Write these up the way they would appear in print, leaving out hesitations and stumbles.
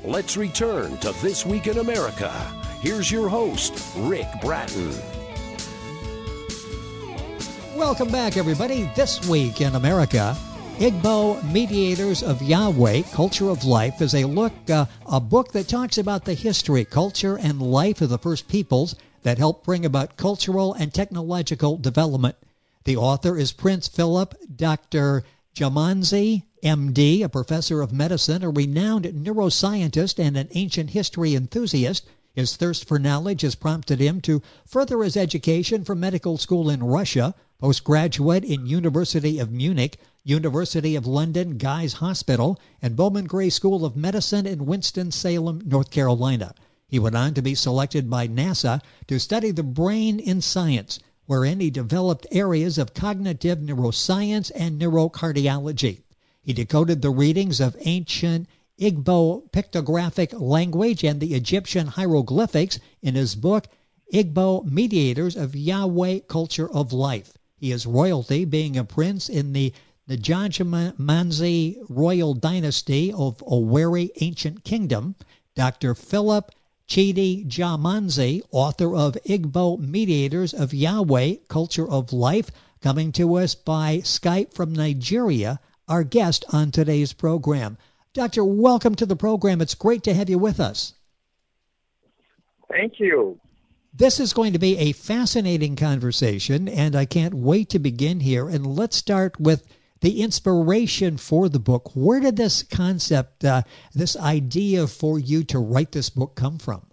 Let's return to This Week in America. Here's your host, Rick Bratton. Welcome back, everybody. This Week in America, Igbo Mediators of Yahweh, Culture of Life, is a book that talks about the history, culture, and life of the first peoples that helped bring about cultural and technological development. The author is Prince Philip Dr. Jamanzi, M.D., a professor of medicine, a renowned neuroscientist, and an ancient history enthusiast. His thirst for knowledge has prompted him to further his education from medical school in Russia, postgraduate in University of Munich, University of London Guy's Hospital, and Bowman Gray School of Medicine in Winston-Salem, North Carolina. He went on to be selected by NASA to study the brain in science, wherein he developed areas of cognitive neuroscience and neurocardiology. He decoded the readings of ancient Igbo pictographic language and the Egyptian hieroglyphics in his book, Igbo Mediators of Yahweh, Culture of Life. He is royalty, being a prince in the Jajimanzi royal dynasty of Owerri Ancient Kingdom. Dr. Philip Chidi Jamanzi, author of Igbo Mediators of Yahweh, Culture of Life, coming to us by Skype from Nigeria, our guest on today's program. Doctor, welcome to the program. It's great to have you with us. Thank you. This is going to be a fascinating conversation, and I can't wait to begin here. And let's start with the inspiration for the book. Where did this concept, this idea for you to write this book come from?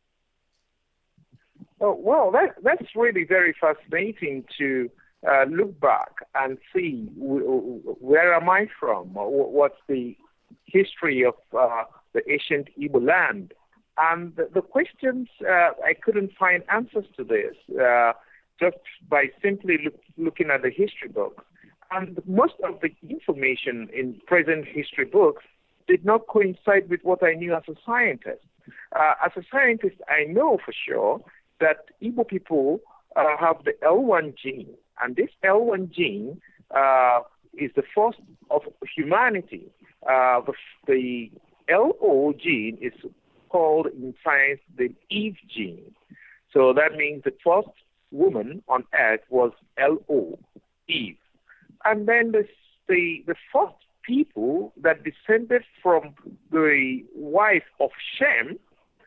Oh, well, that's really very fascinating to look back and see where am I from? What's the history of the ancient Igbo land? And the questions, I couldn't find answers to this just by simply looking at the history books. And most of the information in present history books did not coincide with what I knew as a scientist. As a scientist, I know for sure that Igbo people have the L1 gene. And this L1 gene is the first of humanity. The LO gene is called in science the Eve gene. So that means the first woman on earth was LO, Eve. And then the first people that descended from the wife of Shem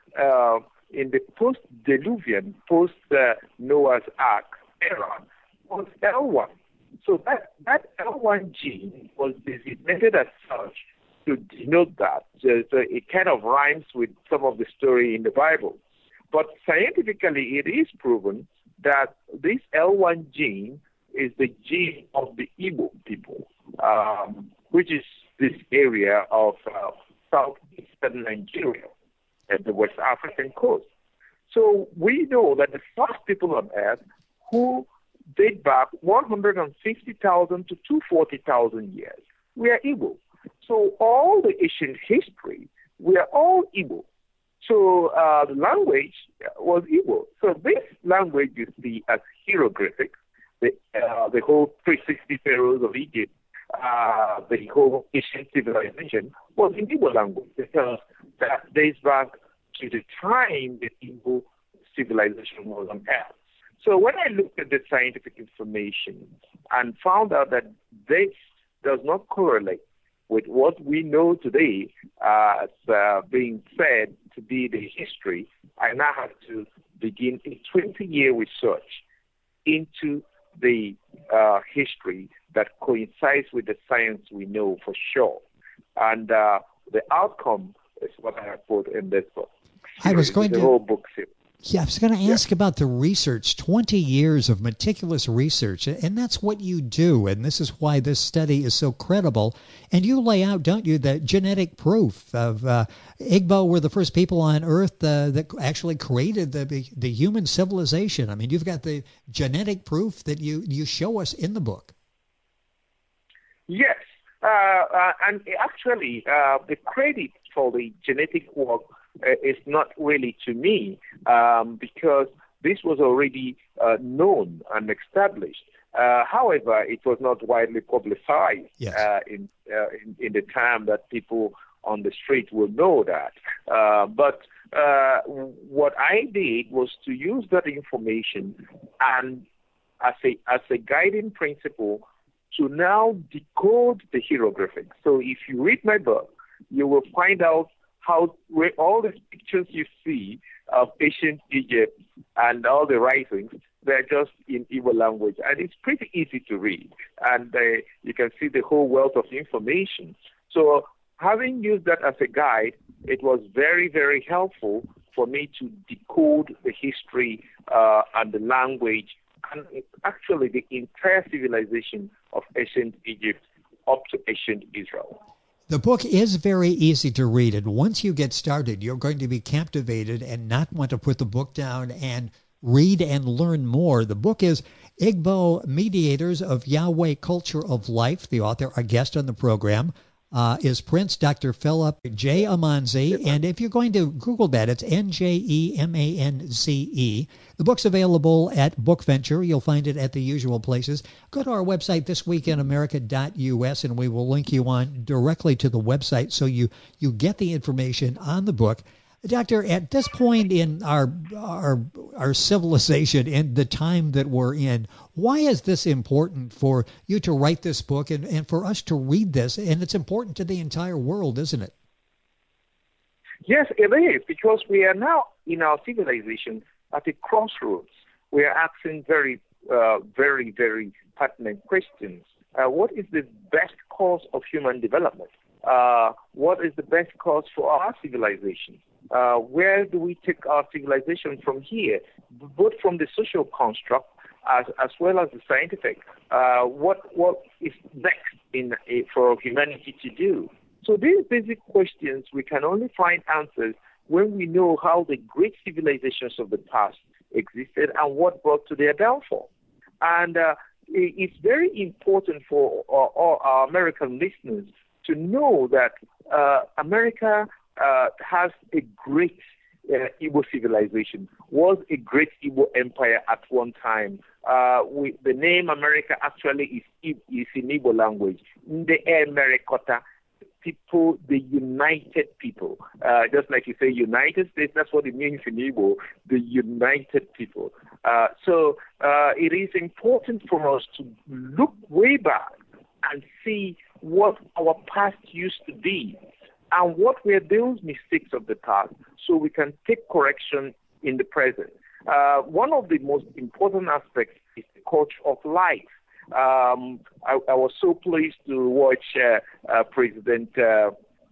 in the post-Diluvian, post-Noah's Ark era was L1. So that L1 gene was designated as such to denote that. So it kind of rhymes with some of the story in the Bible. But scientifically, it is proven that this L1 gene is the gene of the Igbo people, which is this area of southeastern Nigeria and the West African coast. So we know that the first people on earth who date back 150,000 to 240,000 years, we are Igbo. So all the ancient history, we are all Igbo. So the language was Igbo. So this language you see as hieroglyphics, the whole 360 pharaohs of Egypt, the whole ancient civilization was in Igbo language because that dates back to the time the Igbo civilization was on earth. So when I looked at the scientific information and found out that this does not correlate with what we know today as being said to be the history, I now have to begin a 20-year research into the history that coincides with the science we know for sure. And the outcome is what I have put in this book. I was going the whole book series. Yeah, I was going to ask about the research, 20 years of meticulous research, and that's what you do, and this is why this study is so credible. And you lay out, don't you, the genetic proof of Igbo were the first people on Earth that actually created the human civilization. I mean, you've got the genetic proof that you show us in the book. Yes, and actually, the credit for the genetic work is not really to me because this was already known and established. However, it was not widely publicized yes. In the time that people on the street will know that. But what I did was to use that information and as a guiding principle to now decode the hieroglyphics. So if you read my book, you will find out how where all these pictures you see of ancient Egypt and all the writings, they're just in Igbo language. And it's pretty easy to read. And you can see the whole wealth of information. So having used that as a guide, it was very, very helpful for me to decode the history and the language and actually the entire civilization of ancient Egypt up to ancient Israel. The book is very easy to read, and once you get started, you're going to be captivated and not want to put the book down and read and learn more. The book is Igbo Mediators of Yahweh Culture of Life. The author, our guest on the program, is Prince Dr. Philip J. Amanze. And if you're going to Google that, it's Njemanze. The book's available at Bookventure. You'll find it at the usual places. Go to our website, thisweekinamerica.us, and we will link you on directly to the website so you get the information on the book. Doctor, at this point in our civilization and the time that we're in, why is this important for you to write this book and for us to read this? And it's important to the entire world, isn't it? Yes, it is, because we are now in our civilization at a crossroads. We are asking very, very, very pertinent questions. What is the best cause of human development? What is the best cause for our civilization? Where do we take our civilization from here, both from the social construct as well as the scientific? What is next for humanity to do? So these basic questions, we can only find answers when we know how the great civilizations of the past existed and what brought to their downfall. And it's very important for all our American listeners to know that America has a great Igbo civilization, was a great Igbo empire at one time. The name America actually is in Igbo language. The Americota, people, the united people. Just like you say United States, that's what it means in Igbo, the united people. So it is important for us to look way back and see what our past used to be and what were those mistakes of the past so we can take correction in the present. One of the most important aspects is the culture of life. I was so pleased to watch President the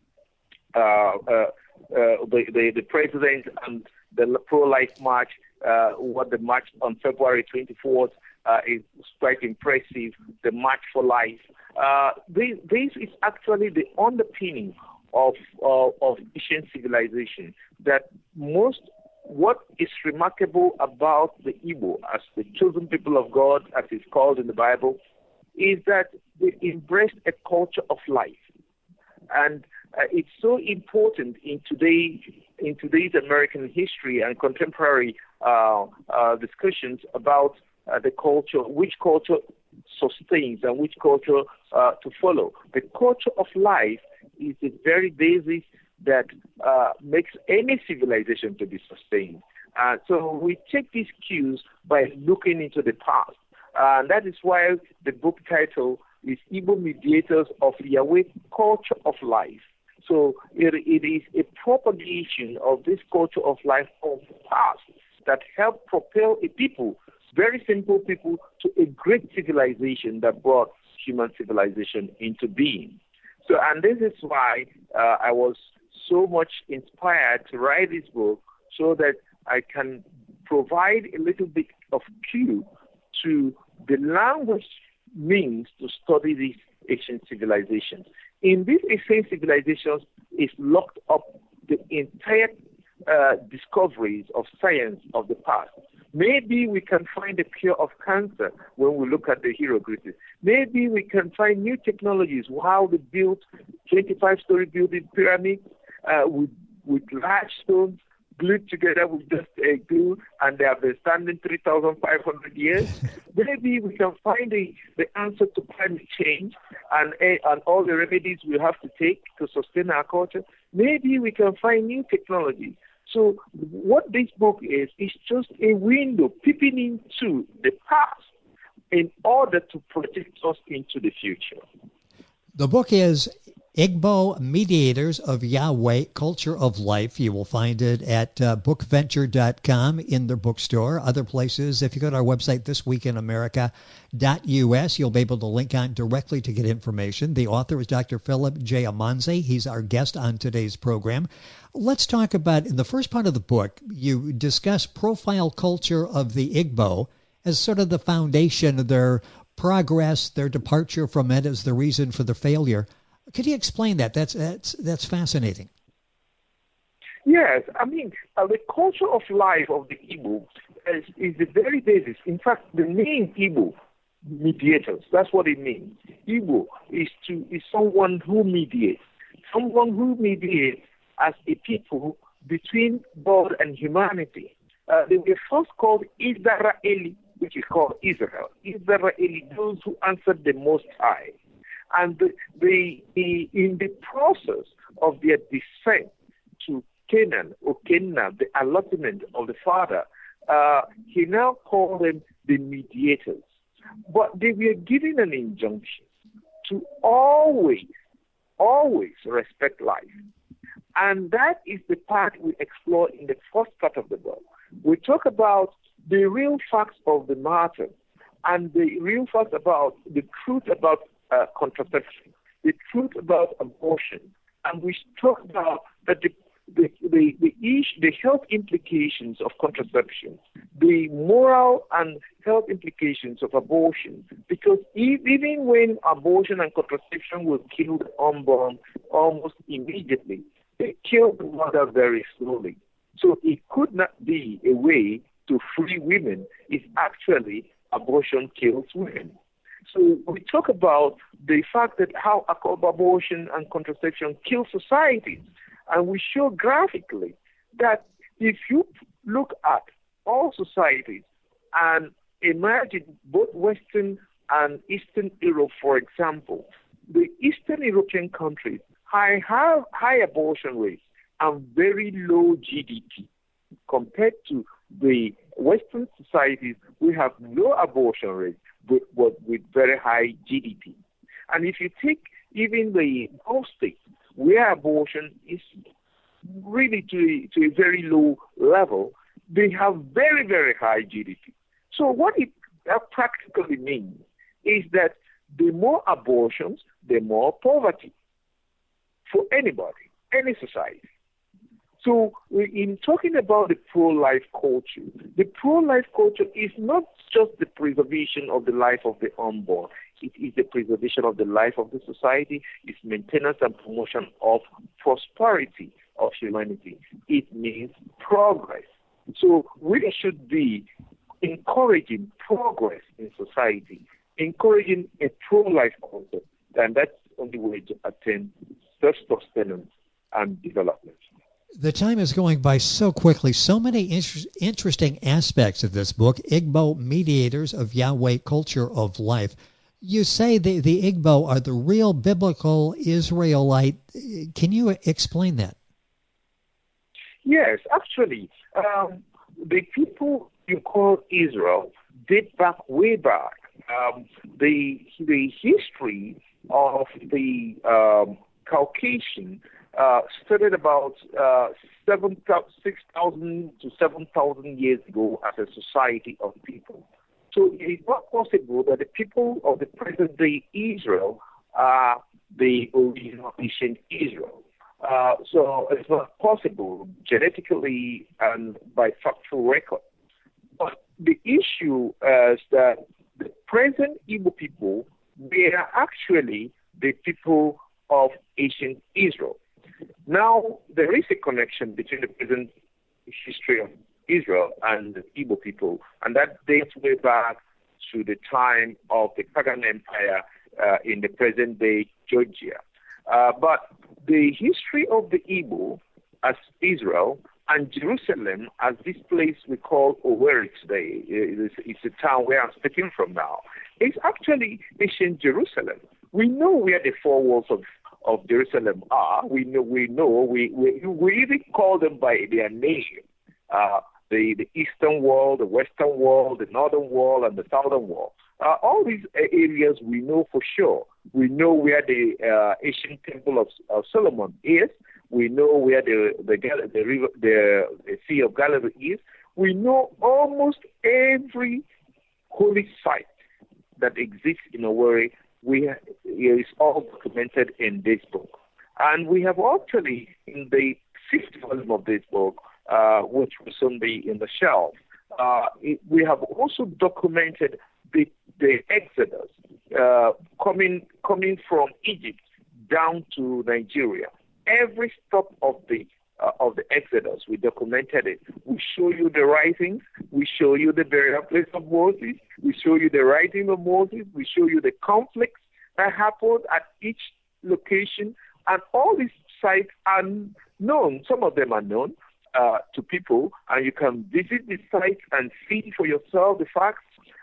President and the pro-life march, what the march on February 24th is quite impressive, the March for Life. This is actually the underpinning of ancient civilization, that what is remarkable about the Igbo as the chosen people of God, as it's called in the Bible, is that they embraced a culture of life. And it's so important in today's American history and contemporary discussions about the culture, which culture sustains and which culture to follow. The culture of life is the very basis that makes any civilization to be sustained. So we take these cues by looking into the past. And that is why the book title is Igbo Mediators of Yahweh Culture of Life. So it is a propagation of this culture of life of the past that helped propel a people, very simple people, to a great civilization that brought human civilization into being. So, and this is why I was so much inspired to write this book, so that I can provide a little bit of cue to the language means to study these ancient civilizations. In these ancient civilizations is locked up the entire discoveries of science of the past. Maybe we can find a cure of cancer when we look at the hieroglyphs. Maybe we can find new technologies, how they built 25-story building pyramids with large stones glued together with just a glue, and they have been standing 3,500 years. Maybe we can find the answer to climate change and all the remedies we have to take to sustain our culture. Maybe we can find new technology. So what this book is just a window peeping into the past in order to project us into the future. The book is Igbo Mediators of Yahweh, Culture of Life. You will find it at bookventure.com in the bookstore. Other places, if you go to our website, thisweekinamerica.us, you'll be able to link on directly to get information. The author is Dr. Philip J. Amanze. He's our guest on today's program. Let's talk about, in the first part of the book, you discuss profile culture of the Igbo as sort of the foundation of their progress, their departure from it as the reason for the failure. Could you explain that? That's fascinating. Yes, I mean, the culture of life of the Igbo is the very basis. In fact, the name Igbo, mediators, that's what it means. Igbo is someone who mediates. Someone who mediates as a people between God and humanity. They were first called Israeli, which is called Israel. Israeli, those who answered the Most High. And in the process of their descent to Canaan, or Canaan, the allotment of the Father, he now called them the mediators. But they were given an injunction to always respect life. And that is the part we explore in the first part of the book. We talk about the real facts of the matter and the real facts about the truth about contraception, the truth about abortion, and we talk about that the health implications of contraception, the moral and health implications of abortion, because even when abortion and contraception will kill the unborn almost immediately, they kill the mother very slowly. So it could not be a way to free women if actually abortion kills women. So we talk about the fact that how abortion and contraception kill societies. And we show graphically that if you look at all societies and imagine both Western and Eastern Europe, for example, the Eastern European countries have high abortion rates and very low GDP. Compared to the Western societies, we have low abortion rates, but with very high GDP. And if you take even the Gulf states, where abortion is really to a very low level, they have very, very high GDP. So what it practically means is that the more abortions, the more poverty for anybody, any society. So in talking about the pro-life culture, the pro-life culture is not just the preservation of the life of the unborn. It is the preservation of the life of the society, its maintenance and promotion of prosperity of humanity. It means progress. So we should be encouraging progress in society, encouraging a pro-life culture, and that's the only way to attain self-sustenance and development. The time is going by so quickly. So many interesting aspects of this book, Igbo Mediators of Yahweh, Culture of Life. You say the Igbo are the real biblical Israelite. Can you explain that? Yes, actually, the people you call Israel date back way back. The history of the Caucasian started about 6,000 to 7,000 years ago as a society of people. So it is not possible that the people of the present-day Israel are the original ancient Israel. So it's not possible genetically and by factual record. But the issue is that the present Igbo people, they are actually the people of ancient Israel. Now, there is a connection between the present history of Israel and the Igbo people, and that dates way back to the time of the Pagan Empire in the present-day Georgia. But the history of the Igbo as Israel And Jerusalem, as this place we call Owerri today, it's a town where I'm speaking from now, is actually ancient Jerusalem. We know where the four walls of Jerusalem are. We even call them by their name. The eastern wall, the western wall, the northern wall, and the southern wall. All these areas we know for sure. We know where the ancient temple of Solomon is. We know where the Sea of Galilee is. We know almost every holy site that exists in Owerri. It is all documented in this book. And we have actually, in the 6th volume of this book, which will soon be in the shelf, we have also documented the Exodus coming from Egypt down to Nigeria. Every stop of the Exodus, we documented it. We show you the writings. We show you the burial place of Moses. We show you the writing of Moses. We show you the conflicts that happened at each location. And all these sites are known. Some of them are known to people, and you can visit the site and see for yourself the facts.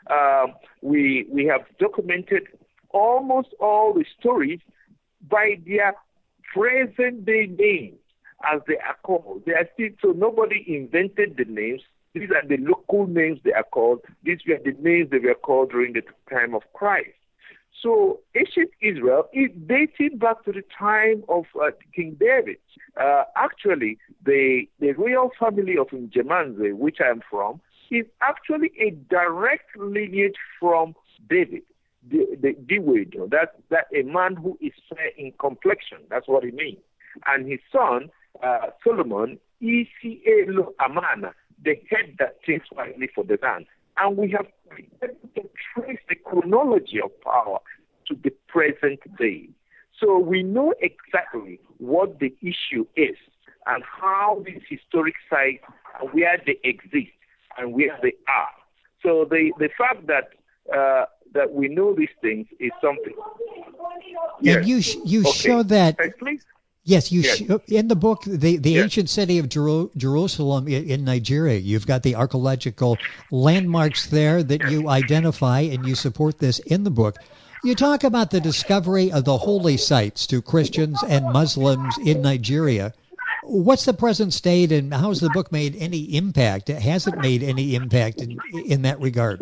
We have documented almost all the stories by their present-day names, as they are called. They are still, so nobody invented the names. These are the local names they are called. These were the names they were called during the time of Christ. So ancient Israel is dating back to the time of King David. Actually, the royal family of Njemanze, which I am from, is actually a direct lineage from David. The Diwedo, that a man who is fair in complexion. That's what it means. And his son, Solomon, Isielo Amana, the head that thinks wisely for the land. And we have been able to trace the chronology of power to the present day. So we know exactly what the issue is and how these historic sites, where they exist and where they are. So the fact that we know these things is something. And you show that. Please. Yes, in the book, the ancient city of Jerusalem in Nigeria, you've got the archaeological landmarks there that you identify, and you support this in the book. You talk about the discovery of the holy sites to Christians and Muslims in Nigeria. What's the present state, and how has the book made any impact? Has it made any impact in that regard?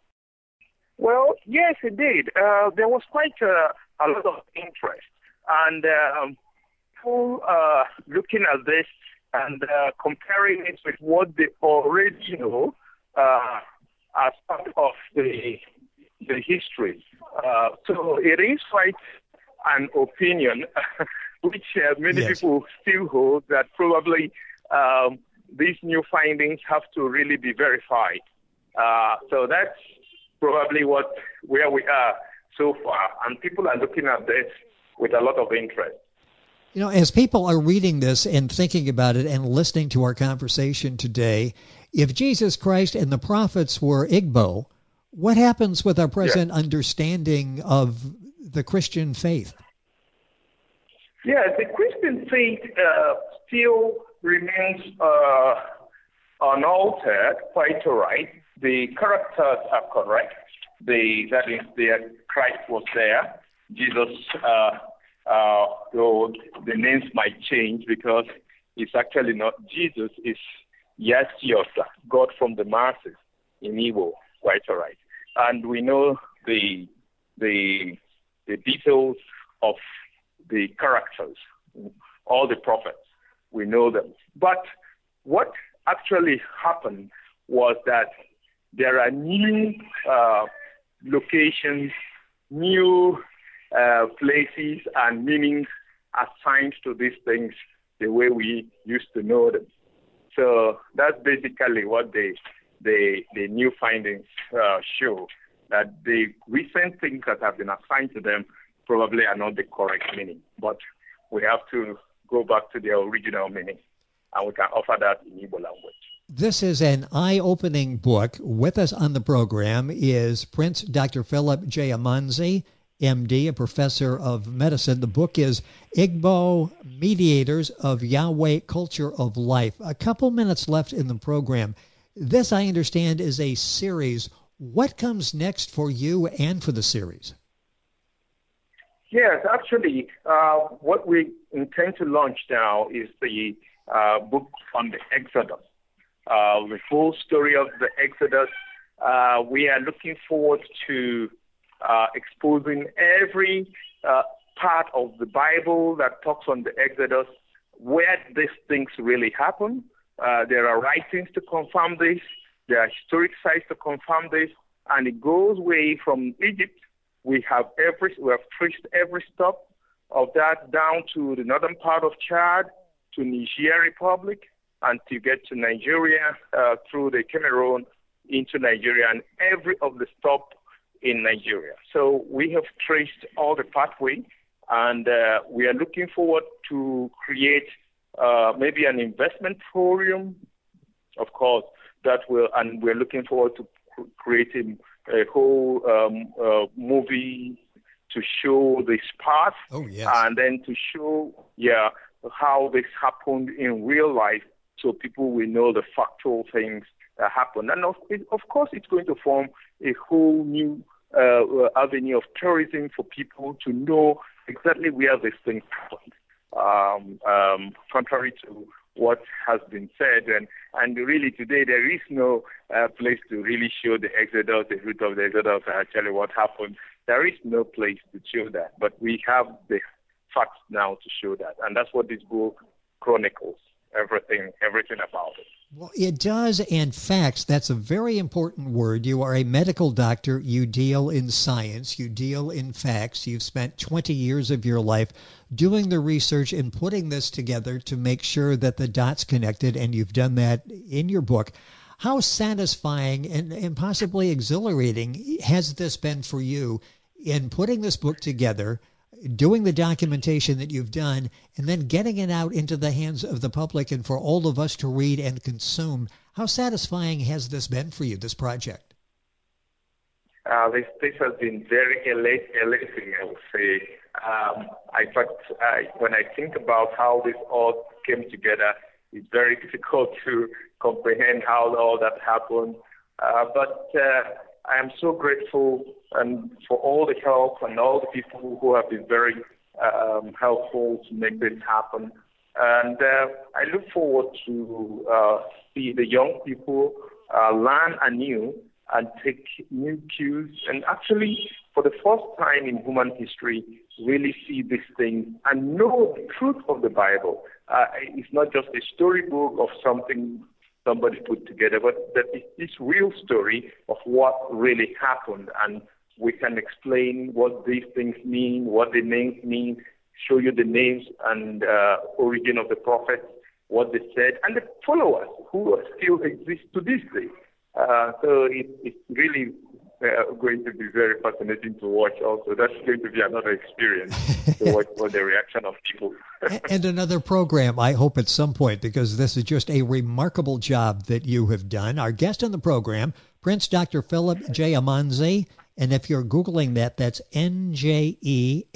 Well, yes, it did. There was quite a lot of interest. And people looking at this and comparing it with what they already know as part of the history. So it is quite an opinion which many people still hold, that probably these new findings have to really be verified. So that's probably where we are so far, and people are looking at this with a lot of interest. You know, as people are reading this and thinking about it and listening to our conversation today, if Jesus Christ and the prophets were Igbo, what happens with our present understanding of the Christian faith? Yeah, the Christian faith still remains unaltered, quite all right. The characters are correct. That is, Christ was there. Jesus, though the names might change because it's actually not Jesus, it's Yassiosa, God from the masses in Igbo, quite all right. And we know the details of the characters, all the prophets, we know them. But what actually happened was that there are new locations, new places and meanings assigned to these things the way we used to know them. So that's basically what the new findings show, that the recent things that have been assigned to them probably are not the correct meaning. But we have to go back to their original meaning, and we can offer that in Igbo language. This is an eye-opening book. With us on the program is Prince Dr. Philip J. Amanzi. MD, a professor of medicine. The book is Igbo Mediators of Yahweh Culture of Life. A couple minutes left in the program. This, I understand, is a series. What comes next for you and for the series? Yes, actually, what we intend to launch now is the book on the Exodus, the full story of the Exodus. We are looking forward to exposing every part of the Bible that talks on the Exodus, where these things really happen. There are writings to confirm this. There are historic sites to confirm this, and it goes way from Egypt. We have traced every stop of that down to the northern part of Chad, to Niger Republic, and to get to Nigeria through the Cameroon into Nigeria, and every of the stop in Nigeria. So we have traced all the pathway, and we are looking forward to create maybe an investment forum, of course, and we're looking forward to creating a whole movie to show this path. Oh, yes. And then to show, how this happened in real life, so people will know the factual things that happened. And of course, it's going to form a whole new avenue of tourism for people to know exactly where these things happened. Contrary to what has been said, and really today there is no place to really show the Exodus, the root of the Exodus, actually what happened. There is no place to show that, but we have the facts now to show that, and that's what this book chronicles, everything about it. Well, it does, and facts, that's a very important word. You are a medical doctor. You deal in science. You deal in facts. You've spent 20 years of your life doing the research and putting this together to make sure that the dots connected, and you've done that in your book. How satisfying and possibly exhilarating has this been for you in putting this book together, doing the documentation that you've done, and then getting it out into the hands of the public and for all of us to read and consume? How satisfying has this been for you, this project? This has been very elating, I would say. When I think about how this all came together, it's very difficult to comprehend how all that happened. But I am so grateful and for all the help and all the people who have been very helpful to make this happen. And I look forward to see the young people learn anew and take new cues, and actually, for the first time in human history, really see these things and know the truth of the Bible. It's not just a storybook of something somebody put together, but that it's this real story of what really happened, and we can explain what these things mean, what the names mean, show you the names and origin of the prophets, what they said, and the followers who still exist to this day. So it's really going to be very fascinating to watch also. That's going to be another experience to watch for the reaction of people. And another program, I hope, at some point, because this is just a remarkable job that you have done. Our guest on the program, Prince Dr. Philip J. Amanze. And if you're Googling that, that's Njemanze,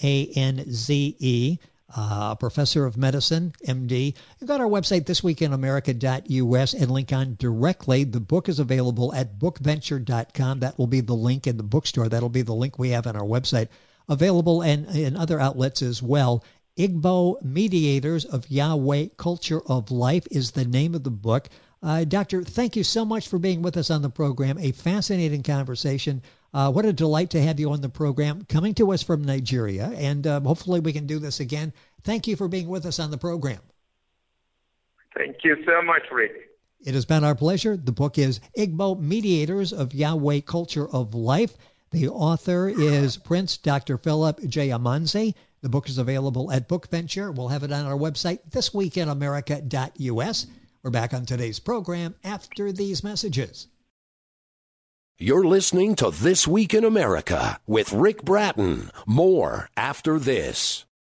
professor of medicine, MD. You got our website, thisweekinamerica.us, and link on directly. The book is available at bookventure.com. That will be the link in the bookstore. That'll be the link we have on our website. Available and in other outlets as well. Igbo Mediators of Yahweh Culture of Life is the name of the book. Doctor, thank you so much for being with us on the program. A fascinating conversation. What a delight to have you on the program, coming to us from Nigeria, and hopefully we can do this again. Thank you for being with us on the program. Thank you so much, Rick. It has been our pleasure. The book is Igbo Mediators of Yahweh Culture of Life. The author is Prince Dr. Philip J. Amanze. The book is available at Bookventure. We'll have it on our website, thisweekinamerica.us. We're back on today's program after these messages. You're listening to This Week in America with Rick Bratton. More after this.